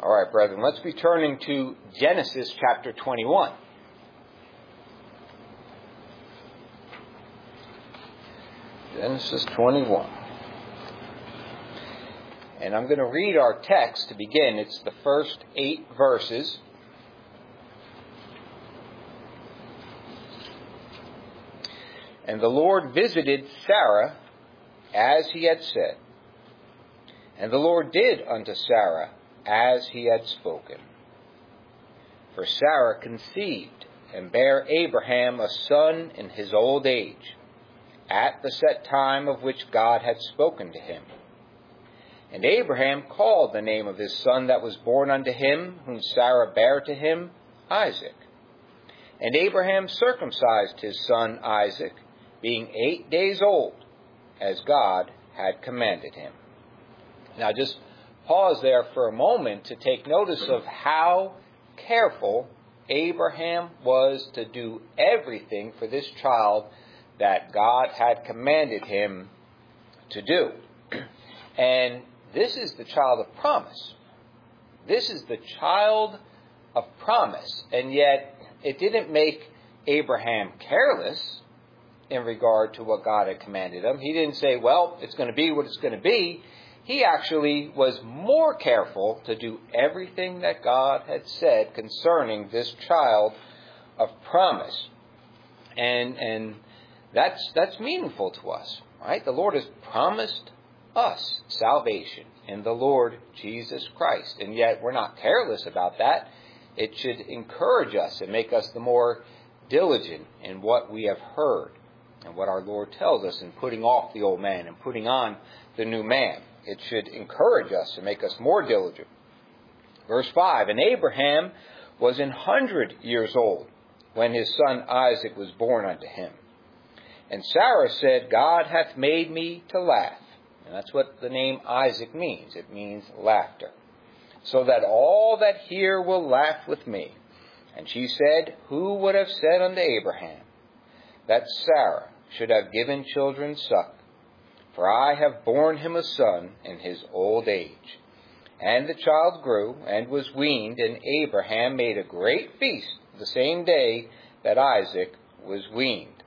All right, brethren, let's be turning to Genesis chapter 21. Genesis 21. And I'm going to read our text to begin. It's the first 8 verses. And the Lord visited Sarah as he had said. And the Lord did unto Sarah as he had spoken. For Sarah conceived and bare Abraham a son in his old age, at the set time of which God had spoken to him. And Abraham called the name of his son that was born unto him, whom Sarah bare to him, Isaac. And Abraham circumcised his son Isaac, being 8 days old, as God had commanded him. Now just pause there for a moment to take notice of how careful Abraham was to do everything for this child that God had commanded him to do. And this is the child of promise. This is the child of promise. And yet it didn't make Abraham careless in regard to what God had commanded him. He didn't say, well, it's going to be what it's going to be. He actually was more careful to do everything that God had said concerning this child of promise. And that's meaningful to us, right? The Lord has promised us salvation in the Lord Jesus Christ. And yet we're not careless about that. It should encourage us and make us the more diligent in what we have heard and what our Lord tells us in putting off the old man and putting on the new man. It should encourage us and make us more diligent. Verse 5, And Abraham was 100 years old when his son Isaac was born unto him. And Sarah said, God hath made me to laugh. And that's what the name Isaac means. It means laughter. So that all that hear will laugh with me. And she said, Who would have said unto Abraham that Sarah should have given children suck? For I have borne him a son in his old age. And the child grew and was weaned, and Abraham made a great feast the same day that Isaac was weaned.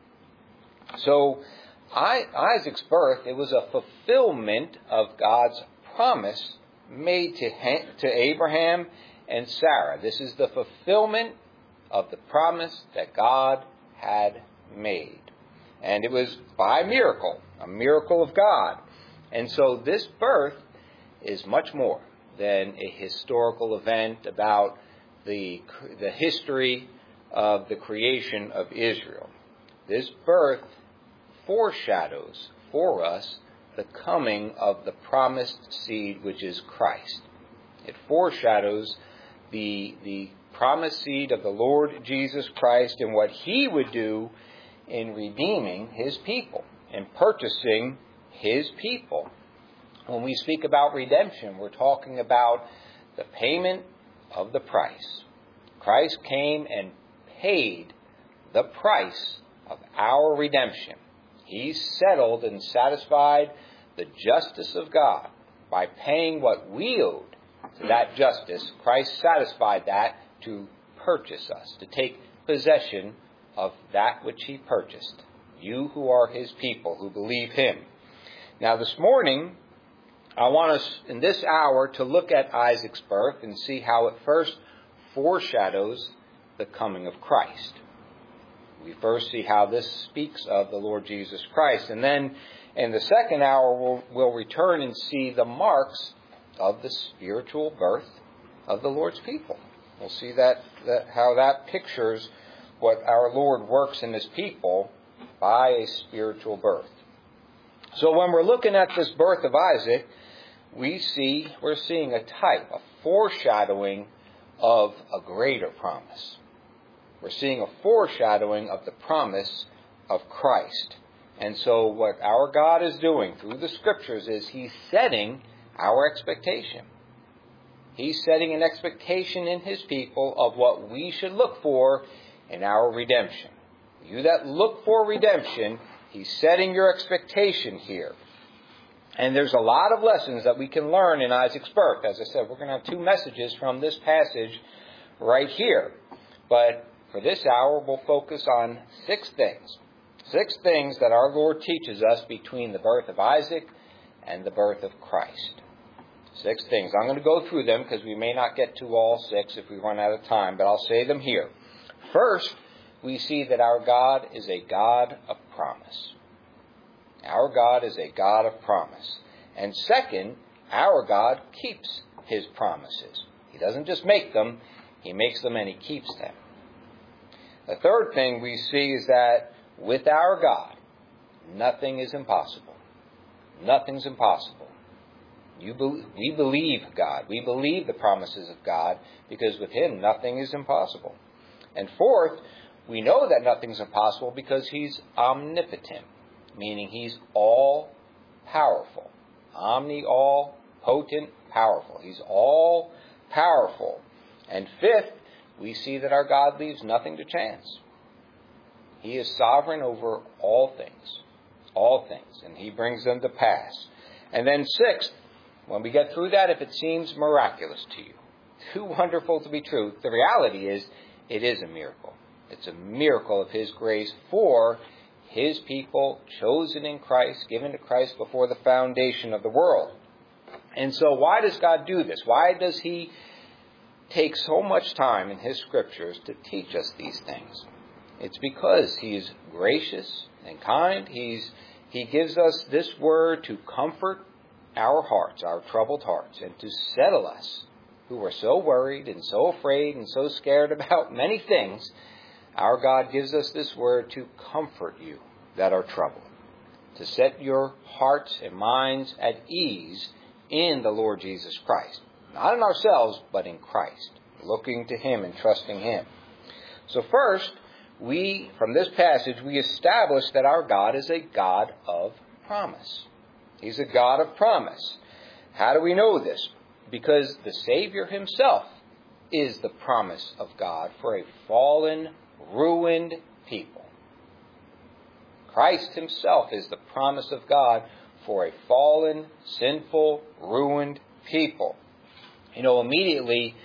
So Isaac's birth, it was a fulfillment of God's promise made to Abraham and Sarah. This is the fulfillment of the promise that God had made. And it was by miracle, a miracle of God. And so this birth is much more than a historical event about the history of the creation of Israel. This birth foreshadows for us the coming of the promised seed, which is Christ. It foreshadows the promised seed of the Lord Jesus Christ and what he would do in redeeming his people, in purchasing his people. When we speak about redemption, we're talking about the payment of the price. Christ came and paid the price of our redemption. He settled and satisfied the justice of God by paying what we owed to that justice. Christ satisfied that to purchase us, to take possession of that which he purchased. You who are his people, who believe him. Now this morning, I want us in this hour to look at Isaac's birth and see how it first foreshadows the coming of Christ. We first see how this speaks of the Lord Jesus Christ. And then in the second hour, we'll return and see the marks of the spiritual birth of the Lord's people. We'll see how that pictures what our Lord works in his people by a spiritual birth. So when we're looking at this birth of Isaac, we're seeing a type, a foreshadowing of a greater promise. We're seeing a foreshadowing of the promise of Christ. And so what our God is doing through the Scriptures is he's setting our expectation. He's setting an expectation in his people of what we should look for in our redemption. You that look for redemption, he's setting your expectation here. And there's a lot of lessons that we can learn in Isaac's birth. As I said, we're going to have 2 messages from this passage right here. But for this hour, we'll focus on 6 things. 6 things that our Lord teaches us between the birth of Isaac and the birth of Christ. 6 things. I'm going to go through them because we may not get to all 6 if we run out of time, but I'll say them here. First, we see that our God is a God of promise. Our God is a God of promise. And second, our God keeps His promises. He doesn't just make them, He makes them and He keeps them. The third thing we see is that with our God, nothing is impossible. Nothing's impossible. We believe God. We believe the promises of God because with Him, nothing is impossible. And fourth, we know that nothing's impossible because He's omnipotent, meaning He's all-powerful. Omni, all, potent, powerful. He's all-powerful. And fifth, we see that our God leaves nothing to chance. He is sovereign over all things, and He brings them to pass. And then sixth, when we get through that, if it seems miraculous to you, too wonderful to be true, the reality is it is a miracle. It's a miracle of His grace for His people, chosen in Christ, given to Christ before the foundation of the world. And so why does God do this? Why does He take so much time in His scriptures to teach us these things? It's because He is gracious and kind. He gives us this word to comfort our hearts, our troubled hearts, and to settle us who are so worried and so afraid and so scared about many things. Our God gives us this word to comfort you that are troubled, to set your hearts and minds at ease in the Lord Jesus Christ. Not in ourselves, but in Christ, looking to Him and trusting Him. So first, from this passage, we establish that our God is a God of promise. He's a God of promise. How do we know this? Because the Savior Himself is the promise of God for a fallen, ruined people. Christ Himself is the promise of God for a fallen, sinful, ruined people. You know, immediately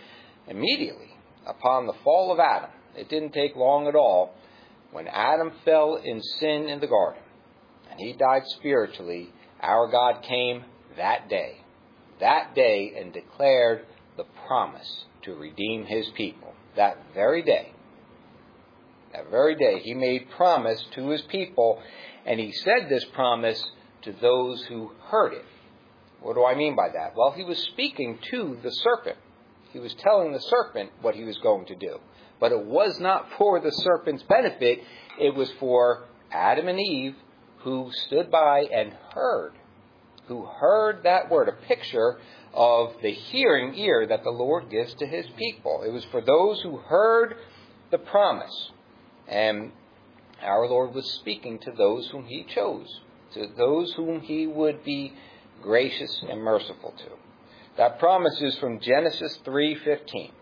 upon the fall of Adam, it didn't take long at all, when Adam fell in sin in the garden and he died spiritually, our God came that day and declared the promise to redeem His people. That very day, He made promise to His people, and He said this promise to those who heard it. What do I mean by that? Well, He was speaking to the serpent. He was telling the serpent what He was going to do. But it was not for the serpent's benefit. It was for Adam and Eve, who stood by and heard that word, a picture of the hearing ear that the Lord gives to His people. It was for those who heard the promise. And our Lord was speaking to those whom He chose, to those whom He would be gracious and merciful to. That promise is from Genesis 3:15.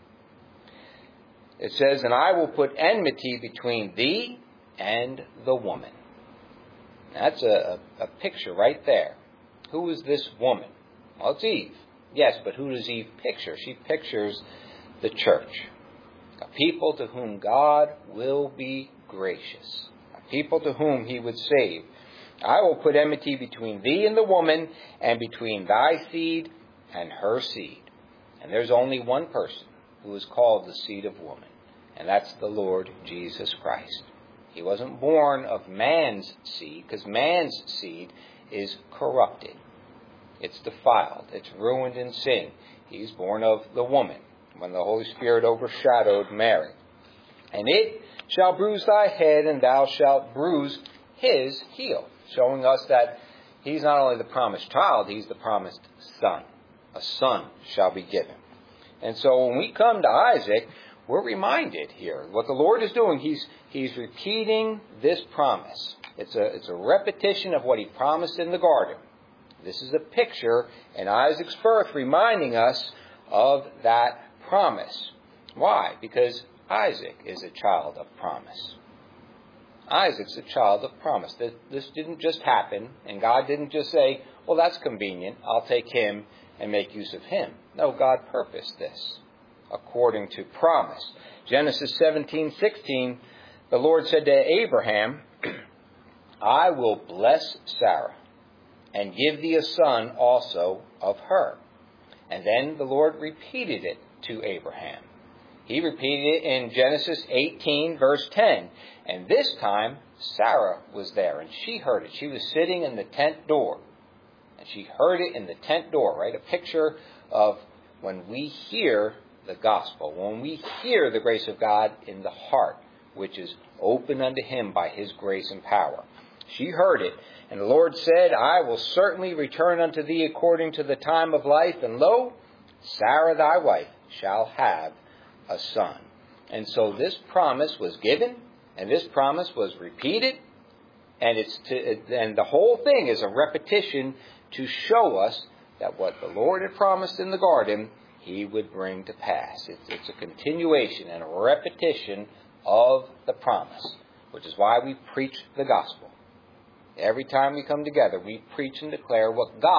It says, "And I will put enmity between thee and the woman." That's a picture right there. Who is this woman? Well, it's Eve. Yes, but who does Eve picture? She pictures the church. A people to whom God will be gracious. A people to whom He would save. "I will put enmity between thee and the woman, and between thy seed and her seed." And there's only one person who is called the seed of woman, and that's the Lord Jesus Christ. He wasn't born of man's seed, because man's seed is corrupted. It's defiled. It's ruined in sin. He's born of the woman, when the Holy Spirit overshadowed Mary. "And it shall bruise thy head, and thou shalt bruise his heel," showing us that He's not only the promised child, He's the promised son. A son shall be given. And so when we come to Isaac, we're reminded here what the Lord is doing. He's repeating this promise. It's a repetition of what He promised in the garden. This is a picture in Isaac's birth reminding us of that promise. Why? Because Isaac is a child of promise. Isaac's a child of promise. This didn't just happen, and God didn't just say, well, that's convenient, I'll take him and make use of him. No, God purposed this according to promise. Genesis 17:16, the Lord said to Abraham, I will bless Sarah and give thee a son also of her. And then the Lord repeated it to Abraham. He repeated it in Genesis 18, verse 10. And this time, Sarah was there, and she heard it. She was sitting in the tent door, and she heard it in the tent door, right? A picture of when we hear the gospel, when we hear the grace of God in the heart, which is open unto him by his grace and power. She heard it, and the Lord said, I will certainly return unto thee according to the time of life, and lo, Sarah thy wife shall have a son. And so this promise was given, and this promise was repeated, and the whole thing is a repetition to show us that what the Lord had promised in the garden, he would bring to pass. It's a continuation and a repetition of the promise, which is why we preach the gospel. Every time we come together, we preach and declare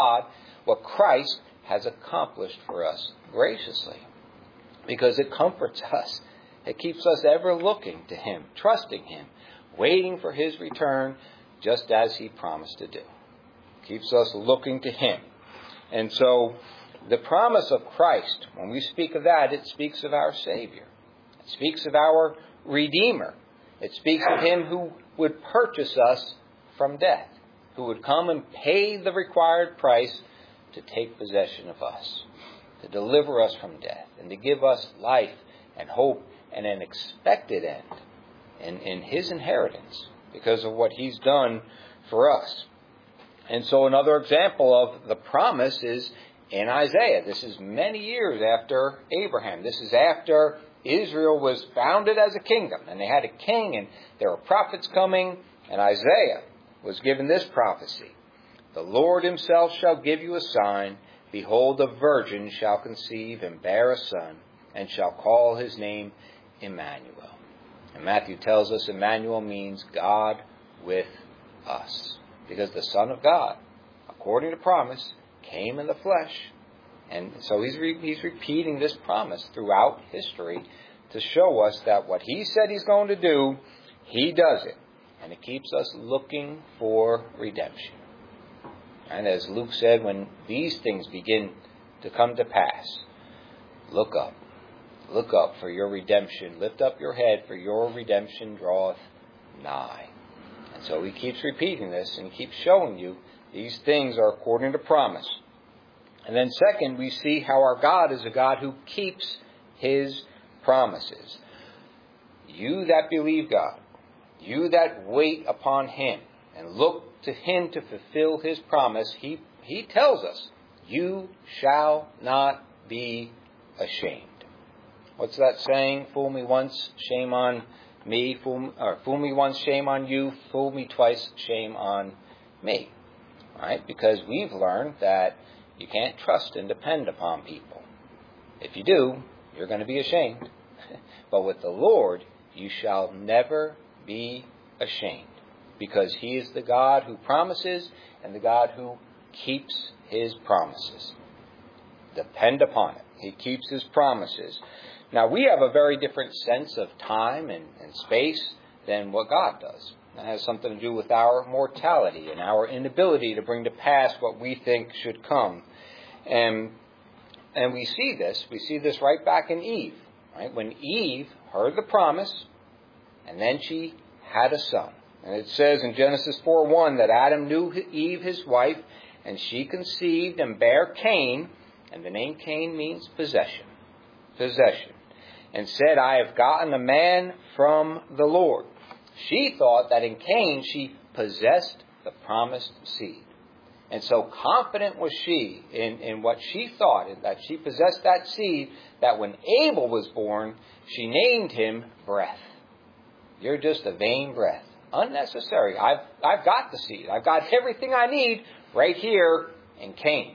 what Christ has accomplished for us graciously. Because it comforts us. It keeps us ever looking to him, trusting him, waiting for his return, just as he promised to do. Keeps us looking to him. And so, the promise of Christ, when we speak of that, it speaks of our Savior. It speaks of our Redeemer. It speaks of him who would purchase us from death, who would come and pay the required price to take possession of us, to deliver us from death, and to give us life and hope and an expected end in his inheritance because of what he's done for us. And so another example of the promise is in Isaiah. This is many years after Abraham. This is after Israel was founded as a kingdom, and they had a king, and there were prophets coming, and Isaiah was given this prophecy. The Lord himself shall give you a sign. Behold, a virgin shall conceive and bear a son, and shall call his name Emmanuel. And Matthew tells us Emmanuel means God with us. Because the Son of God, according to promise, came in the flesh. And so he's repeating this promise throughout history to show us that what he said he's going to do, he does it. And it keeps us looking for redemption. And as Luke said, when these things begin to come to pass, look up. Look up for your redemption. Lift up your head, for your redemption draweth nigh. And so he keeps repeating this and keeps showing you these things are according to promise. And then second, we see how our God is a God who keeps his promises. You that believe God, you that wait upon him and look to him to fulfill his promise, he tells us, you shall not be ashamed. What's that saying? Fool me once, shame on me. Fool me once, shame on you. Fool me twice, shame on me. Right? Because we've learned that you can't trust and depend upon people. If you do, you're going to be ashamed. But with the Lord, you shall never be ashamed. Because he is the God who promises and the God who keeps his promises. Depend upon it. He keeps his promises. Now, we have a very different sense of time and space than what God does. That has something to do with our mortality and our inability to bring to pass what we think should come. And we see this right back in Eve. Right? When Eve heard the promise, and then she had a son. And it says in Genesis 4:1 that Adam knew Eve, his wife, and she conceived and bare Cain, and the name Cain means possession. Possession. And said, I have gotten a man from the Lord. She thought that in Cain she possessed the promised seed. And so confident was she in what she thought, that she possessed that seed, that when Abel was born, she named him Breath. You're just a vain breath. Unnecessary. I've got the seed. I've got everything I need right here in Cain.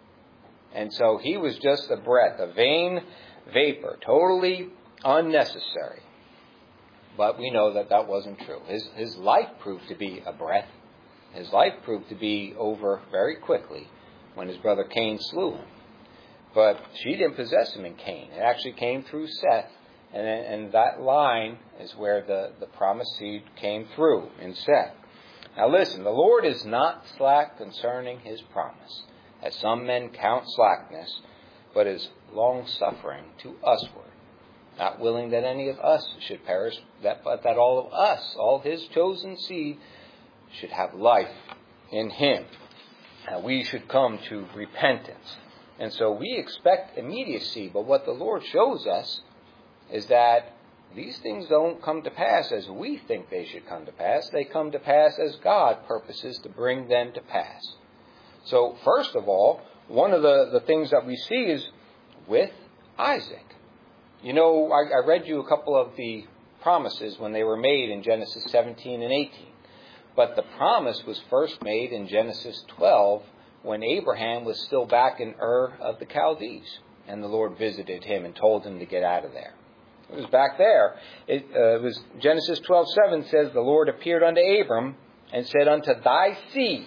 And so he was just a breath, a vain vapor, totally unnecessary. But we know that that wasn't true. His life proved to be a breath. His life proved to be over very quickly when his brother Cain slew him. But she didn't possess him in Cain. It actually came through Seth. And that line is where the promised seed came through in Seth. Now listen, the Lord is not slack concerning his promise, as some men count slackness, but is long-suffering to usward, not willing that any of us should perish, but that all of us, all his chosen seed, should have life in him. That we should come to repentance. And so we expect immediacy, but what the Lord shows us is that these things don't come to pass as we think they should come to pass. They come to pass as God purposes to bring them to pass. So first of all, one of the things that we see is with Isaac. You know, I read you a couple of the promises when they were made in Genesis 17 and 18. But the promise was first made in Genesis 12 when Abraham was still back in Ur of the Chaldees. And the Lord visited him and told him to get out of there. It was back there. It was Genesis 12:7 says, the Lord appeared unto Abram and said, unto thy seed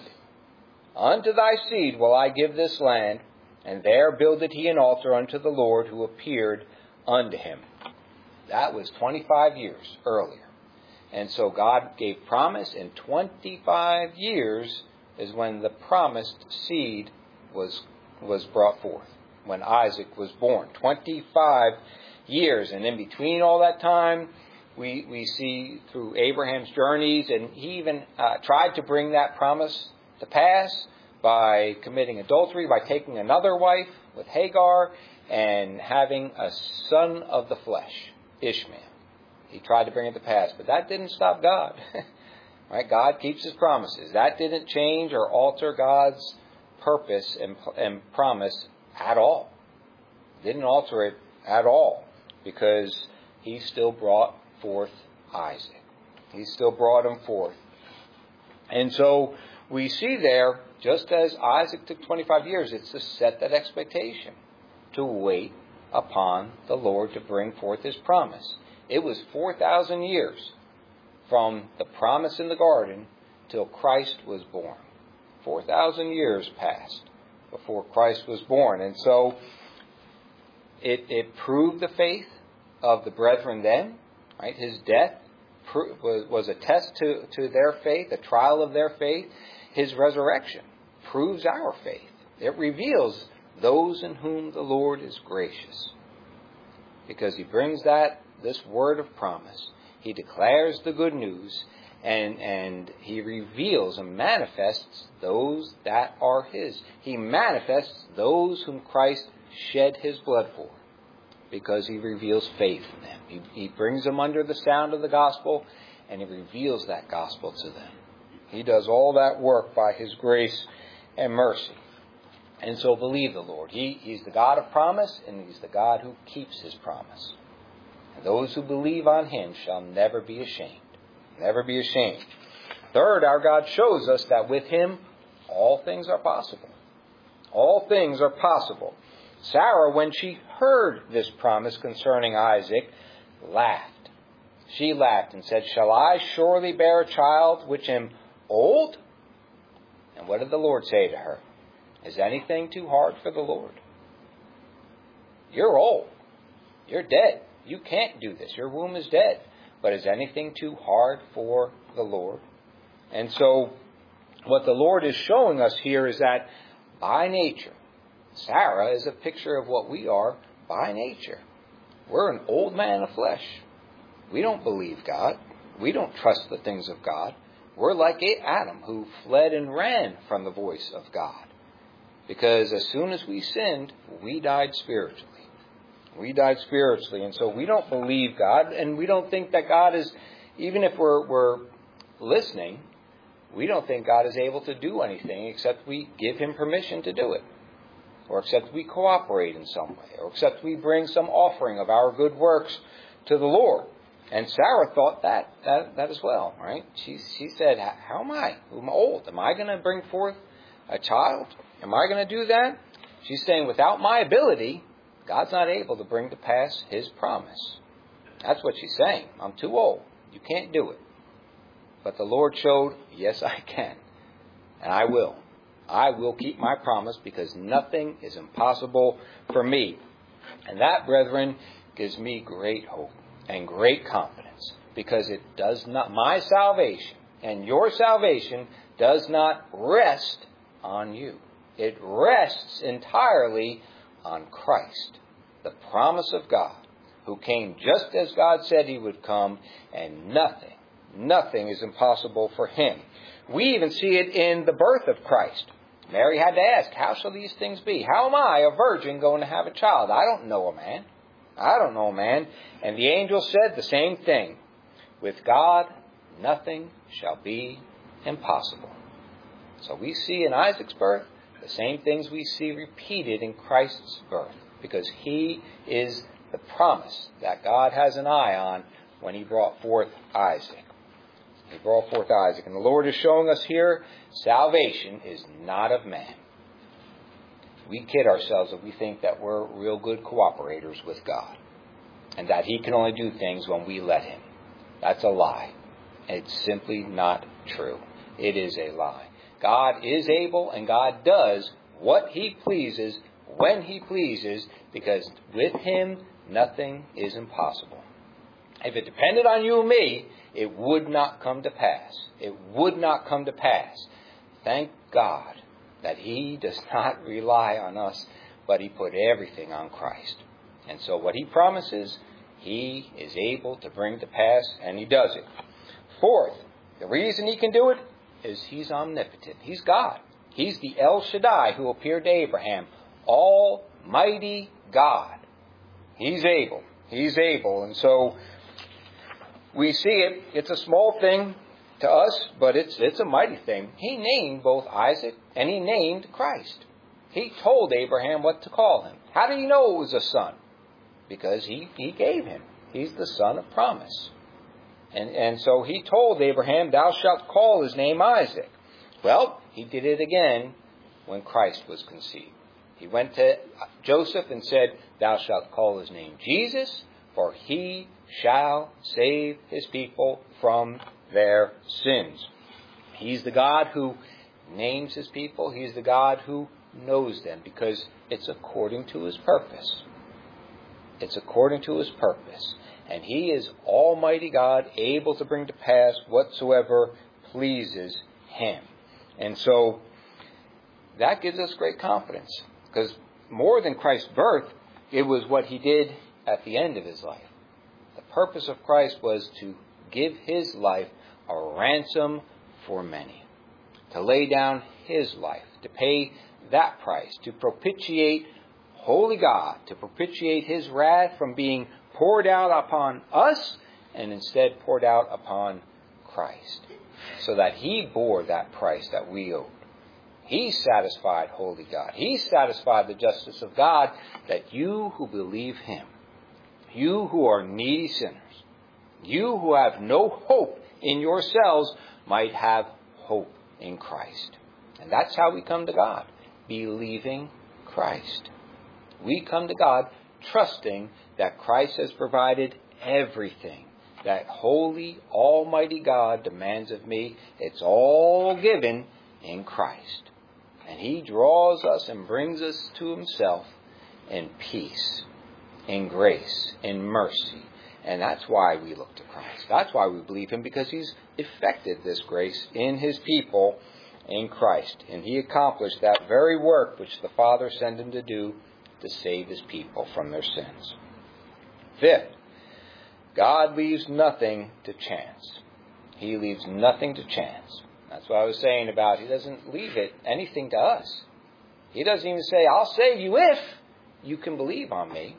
will I give this land. And there builded he an altar unto the Lord who appeared unto him. That was 25 years earlier. And so God gave promise, and 25 years is when the promised seed was brought forth, when Isaac was born. 25 years. And in between all that time, we see through Abraham's journeys, and he even tried to bring that promise to pass by committing adultery, by taking another wife with Hagar, and having a son of the flesh, Ishmael. He tried to bring it to pass, but that didn't stop God. Right? God keeps his promises. That didn't change or alter God's purpose and promise at all. Didn't alter it at all, because he still brought forth Isaac. He still brought him forth. And so we see there, just as Isaac took 25 years, it's to set that expectation, to wait upon the Lord to bring forth his promise. It was 4,000 years from the promise in the garden till Christ was born. 4,000 years passed before Christ was born. And so it proved the faith of the brethren then. Right? His death was a test to their faith, a trial of their faith. His resurrection proves our faith. It reveals those in whom the Lord is gracious, because he brings this word of promise. He declares the good news, and he reveals and manifests those that are his. He manifests those whom Christ shed his blood for, because he reveals faith in them. He brings them under the sound of the gospel, and he reveals that gospel to them. He does all that work by his grace and mercy. And so believe the Lord. He's the God of promise, and he's the God who keeps his promise. And those who believe on him shall never be ashamed. Never be ashamed. Third, our God shows us that with him all things are possible. All things are possible. Sarah, when she heard this promise concerning Isaac, laughed. She laughed and said, shall I surely bear a child which am old? And what did the Lord say to her? Is anything too hard for the Lord? You're old. You're dead. You can't do this. Your womb is dead. But is anything too hard for the Lord? And so what the Lord is showing us here is that by nature, Sarah is a picture of what we are by nature. We're an old man of flesh. We don't believe God. We don't trust the things of God. We're like Adam, who fled and ran from the voice of God. Because as soon as we sinned, we died spiritually. We died spiritually. And so we don't believe God, and we don't think that God is, even if we're listening, we don't think God is able to do anything except we give him permission to do it. Or except we cooperate in some way. Or except we bring some offering of our good works to the Lord. And Sarah thought that as well, right? She said, how am I? I'm old. Am I going to bring forth a child? Am I going to do that? She's saying, without my ability, God's not able to bring to pass his promise. That's what she's saying. I'm too old. You can't do it. But the Lord showed, yes, I can. And I will. I will keep my promise because nothing is impossible for me. And that, brethren, gives me great hope and great confidence because it does not, my salvation and your salvation does not rest on you. It rests entirely on Christ, the promise of God, who came just as God said he would come, and nothing is impossible for him. We even see it in the birth of Christ. Mary had to ask, how shall these things be? How am I, a virgin, going to have a child? I don't know a man. I don't know a man. And the angel said the same thing. With God, nothing shall be impossible. So we see in Isaac's birth the same things we see repeated in Christ's birth, because he is the promise that God has an eye on when he brought forth Isaac. He brought forth Isaac. And the Lord is showing us here, salvation is not of man. We kid ourselves if we think that we're real good cooperators with God, and that he can only do things when we let him. That's a lie. It's simply not true. It is a lie. God is able, and God does what he pleases, when he pleases, because with him, nothing is impossible. If it depended on you and me, it would not come to pass. It would not come to pass. Thank God that he does not rely on us, but he put everything on Christ. And so what he promises, he is able to bring to pass, and he does it. Fourth, the reason he can do it is he's omnipotent. He's God. He's the El Shaddai who appeared to Abraham. Almighty God. He's able. He's able. And so we see it. It's a small thing to us, but it's a mighty thing. He named both Isaac and he named Christ. He told Abraham what to call him. How did he know it was a son? Because he gave him. He's the son of promise. And so he told Abraham, thou shalt call his name Isaac. Well, he did it again when Christ was conceived. He went to Joseph and said, thou shalt call his name Jesus, for he shall save his people from their sins. He's the God who names his people. He's the God who knows them, because it's according to his purpose. It's according to his purpose. And he is Almighty God, able to bring to pass whatsoever pleases him. And so that gives us great confidence, because more than Christ's birth, it was what he did at the end of his life. The purpose of Christ was to give his life a ransom for many, to lay down his life, to pay that price, to propitiate holy God, to propitiate his wrath from being poured out upon us and instead poured out upon Christ, so that he bore that price that we owed. He satisfied holy God. He satisfied the justice of God, that you who believe him, you who are needy sinners, you who have no hope in yourselves, might have hope in Christ. And that's how we come to God, believing Christ. We come to God trusting that Christ has provided everything that holy, almighty God demands of me. It's all given in Christ. And he draws us and brings us to himself in peace, in grace, in mercy. And that's why we look to Christ. That's why we believe him, because he's effected this grace in his people in Christ. And he accomplished that very work which the Father sent him to do, to save his people from their sins. Fifth, God leaves nothing to chance. He leaves nothing to chance. That's what I was saying about he doesn't leave anything to us. He doesn't even say, I'll save you if you can believe on me.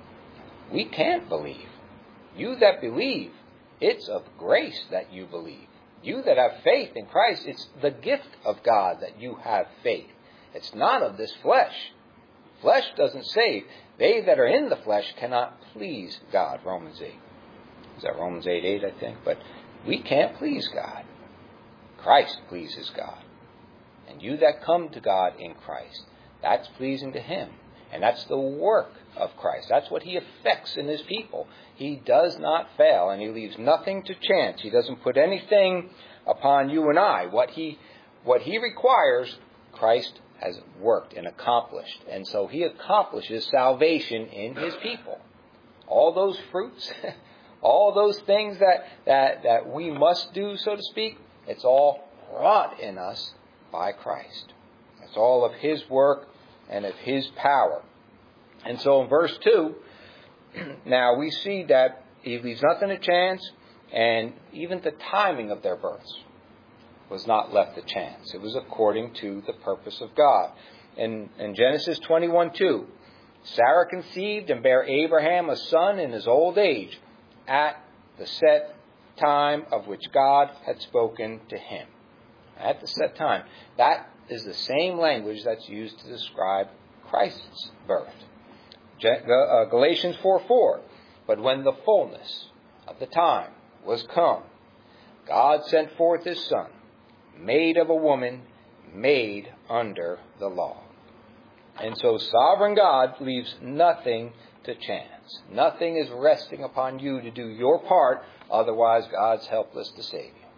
We can't believe. You that believe, it's of grace that you believe. You that have faith in Christ, it's the gift of God that you have faith. It's not of this flesh. Flesh doesn't save. They that are in the flesh cannot please God. Romans 8. Is that Romans 8:8, I think? But we can't please God. Christ pleases God. And you that come to God in Christ, that's pleasing to him. And that's the work of Christ. That's what he effects in his people. He does not fail, and he leaves nothing to chance. He doesn't put anything upon you and I. What he requires, Christ has worked and accomplished. And so he accomplishes salvation in his people. All those fruits, all those things that we must do, so to speak, it's all wrought in us by Christ. It's all of his work and of his power. And so in verse 2, now we see that he leaves nothing to chance, and even the timing of their births was not left to chance. It was according to the purpose of God. In Genesis 21:2, Sarah conceived and bare Abraham a son in his old age, at the set time of which God had spoken to him. At the set time. That is the same language that's used to describe Christ's birth. Galatians 4:4, but when the fullness of the time was come, God sent forth his Son, made of a woman, made under the law. And so sovereign God leaves nothing to chance. Nothing is resting upon you to do your part, otherwise God's helpless to save you.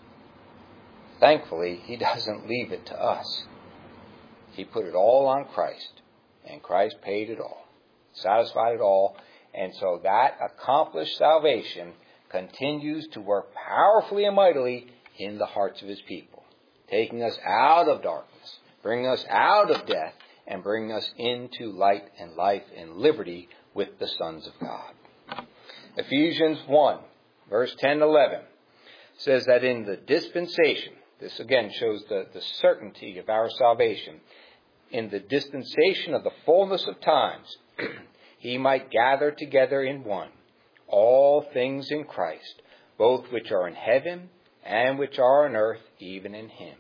Thankfully, he doesn't leave it to us. He put it all on Christ, and Christ paid it all, satisfied it all, and so that accomplished salvation continues to work powerfully and mightily in the hearts of his people, taking us out of darkness, bringing us out of death, and bringing us into light and life and liberty with the sons of God. Ephesians 1, verse 10-11 says that in the dispensation, this again shows the certainty of our salvation, in the dispensation of the fullness of times, he might gather together in one all things in Christ, both which are in heaven and which are on earth, even in him,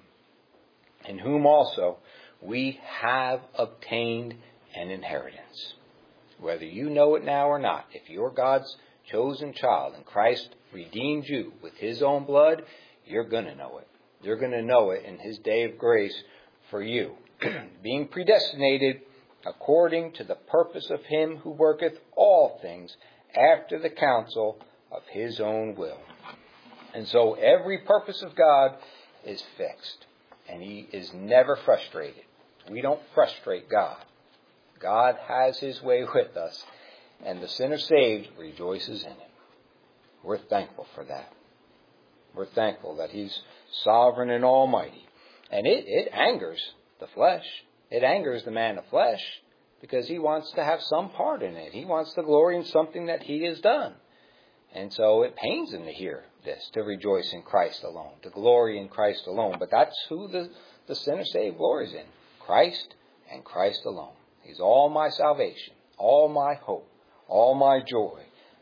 in whom also we have obtained an inheritance. Whether you know it now or not, if you're God's chosen child and Christ redeemed you with his own blood, you're going to know it. You're going to know it in his day of grace for you. Being predestinated according to the purpose of him who worketh all things after the counsel of his own will. And so every purpose of God is fixed, and he is never frustrated. We don't frustrate God. God has his way with us, and the sinner saved rejoices in him. We're thankful for that. We're thankful that he's sovereign and almighty. And it angers the flesh. It angers the man of flesh because he wants to have some part in it. He wants to glory in something that he has done. And so it pains him to hear this, to rejoice in Christ alone, to glory in Christ alone. But that's who the sinner saved glories in, Christ and Christ alone. He's all my salvation, all my hope, all my joy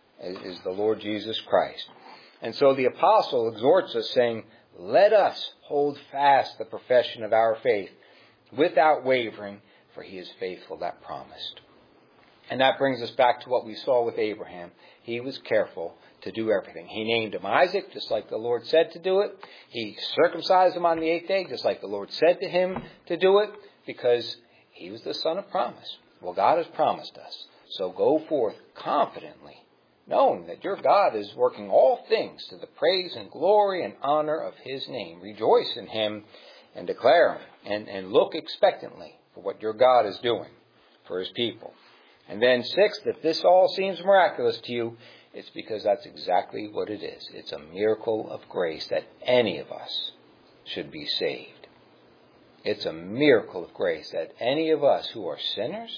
is the Lord Jesus Christ. And so the apostle exhorts us saying, let us hold fast the profession of our faith without wavering, for he is faithful that promised. And that brings us back to what we saw with Abraham. He was careful to do everything. He named him Isaac, just like the Lord said to do it. He circumcised him on the 8th day, just like the Lord said to him to do it, because he was the son of promise. Well, God has promised us. So go forth confidently, knowing that your God is working all things to the praise and glory and honor of his name. Rejoice in him and declare him, and look expectantly for what your God is doing for his people. And then 6th, if this all seems miraculous to you, it's because that's exactly what it is. It's a miracle of grace that any of us should be saved. It's a miracle of grace that any of us who are sinners,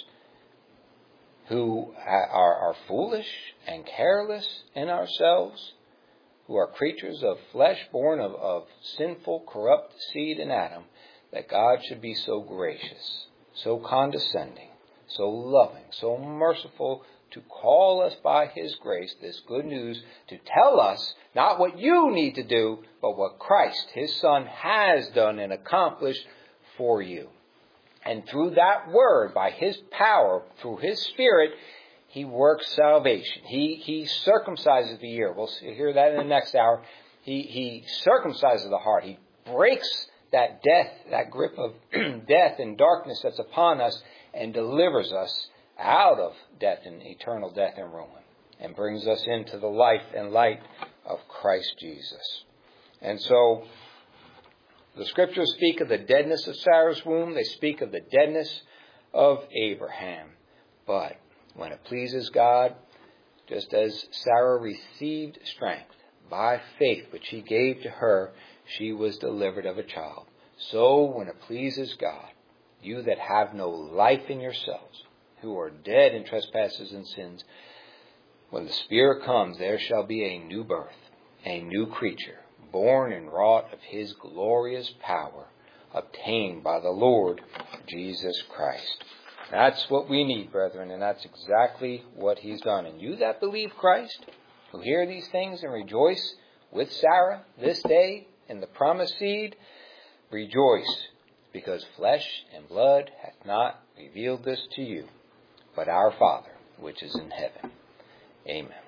who are foolish and careless in ourselves, who are creatures of flesh born of sinful, corrupt seed in Adam, that God should be so gracious, so condescending, so loving, so merciful to call us by his grace, this good news, to tell us not what you need to do, but what Christ, his Son, has done and accomplished for you. And through that word, by his power, through his Spirit, he works salvation. He circumcises the ear. We'll hear that in the next hour. He circumcises the heart. He breaks that death, that grip of death and darkness that's upon us, and delivers us out of death and eternal death and ruin, and brings us into the life and light of Christ Jesus. And so the scriptures speak of the deadness of Sarah's womb. They speak of the deadness of Abraham. But when it pleases God, just as Sarah received strength by faith which he gave to her, she was delivered of a child. So when it pleases God, you that have no life in yourselves, who are dead in trespasses and sins, when the Spirit comes, there shall be a new birth, a new creature, born and wrought of his glorious power, obtained by the Lord Jesus Christ. That's what we need, brethren, and that's exactly what he's done. And you that believe Christ, who hear these things and rejoice with Sarah this day in the promised seed, rejoice, because flesh and blood hath not revealed this to you, but our Father which is in heaven. Amen.